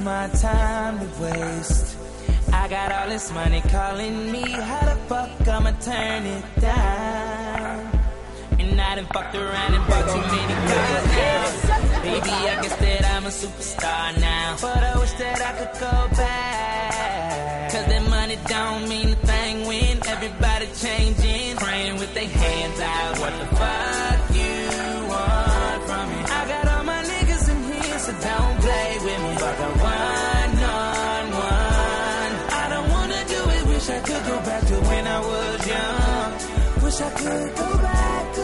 my time to waste. I got all this money calling me, how the fuck I'ma turn it down? And I done fucked around and bought too many cars now. Baby, I guess that I'm a superstar now, but I wish that I could go back. Cause that money don't mean a thing when everybody changing, praying with their hands out. What the fuck you want from me? I got all my niggas in here, so don't play with me. Fuck a one-on-one. I don't wanna do it, wish I could go back to when I was young. Wish I could go back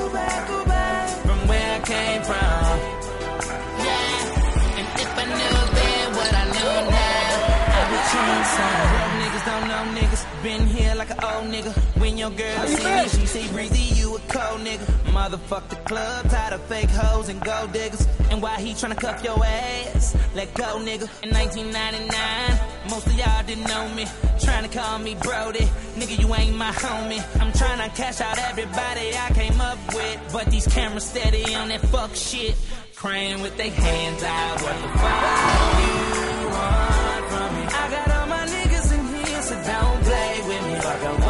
from where I came from. Yeah, and if I knew then what I know now, I would change some. Real niggas don't know niggas, been here like an old nigga. When your girl see me, she say breezy, you a cold nigga. Motherfuck the club, tired of fake hoes and gold diggers. And why he tryna cuff your ass? Let go, nigga. In 1999, most of y'all didn't know me. Tryna call me Brody, nigga, you ain't my homie. I'm tryna cash out everybody I came up with, but these cameras steady on that fuck shit, praying with their hands out. What the fuck you want from me? I got all my niggas in here, so don't play with me. Fuck a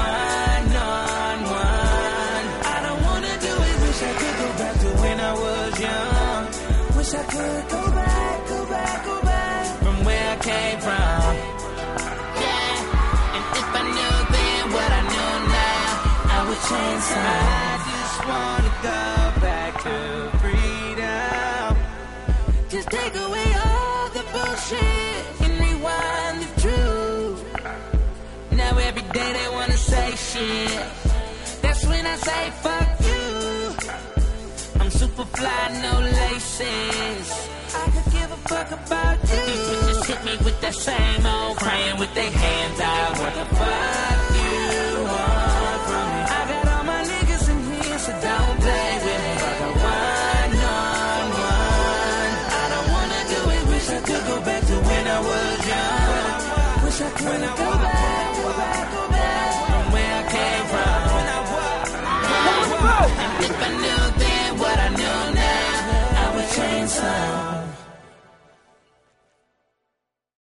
one-on-one. I don't wanna do it, wish I could go back to when I was young. Wish I could go back from where I came from. Yeah, and if I knew then what I know now, I would change some. I just wanna go back to freedom. Just take away all the bullshit and rewind the truth. Now every day they wanna say shit. That's when I say fuck you. I'm super fly, no laces. I could give a fuck about you. These bitches hit me with that same old, praying with their hands out. What the fuck you want from me? I got all my niggas in here, so don't play with me. Fuck a one-on-one. I don't wanna do it, wish I could go back to when I was young. Wish I could go back from where I came from. And if I knew then what I know now, I would change some.